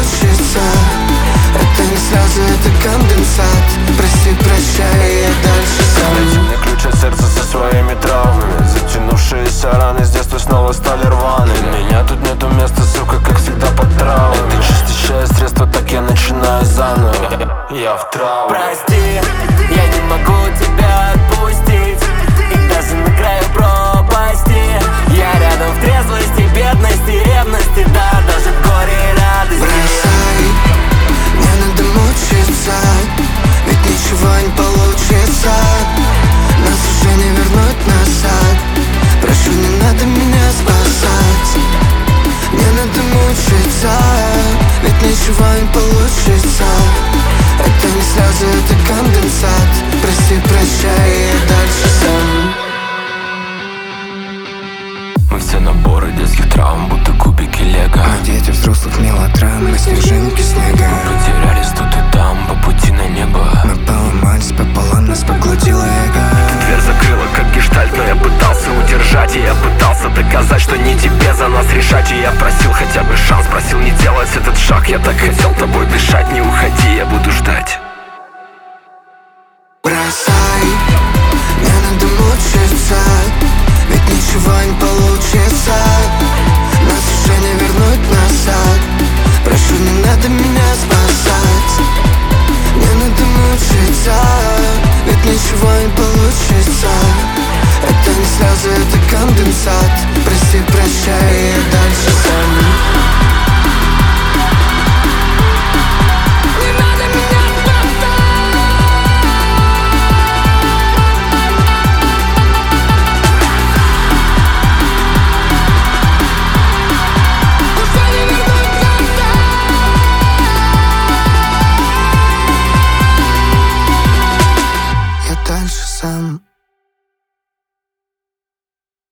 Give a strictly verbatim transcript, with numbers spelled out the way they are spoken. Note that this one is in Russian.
мучиться. Это не слезы, это конденсат. Прости, прощай, я дальше сам. Дайте мне ключ от сердца со своими травмами. Затянувшиеся раны с детства снова стали рваными. Для меня тут нету места, сука, как всегда под травмами. Это чистящее средство, так я начинаю заново. Я в травме. Прости, я не могу тебя отпустить, и даже на краю пропасти. Я рядом в трезвости, бедности, ревности, да, даже в горе и радости. Бросай, не надо мучиться, ведь ничего не получится. Нас уже не вернуть назад. Прошу, не надо меня спасать. Не надо мучиться, ведь ничего не получится. Это не слезы, это конденсат. Прости, прощай, я дальше сам. Мы все наборы детских травм, будто кубики лего. Мы дети взрослых мелодрам, мы снежинки снега. Мы потерялись тут и там, по пути на небо. Мы поломались пополам, нас поглотило эго. Дверь закрыла, как гештальт, но я пытался удержать. И я пытался доказать, что не тебе за нас решать. И я просил хотя бы шанс, просил не делать этот шаг. Я так хотел тобой дышать, не уходи, я буду ждать. Бросай, не надо мучиться, ведь ничего не получится.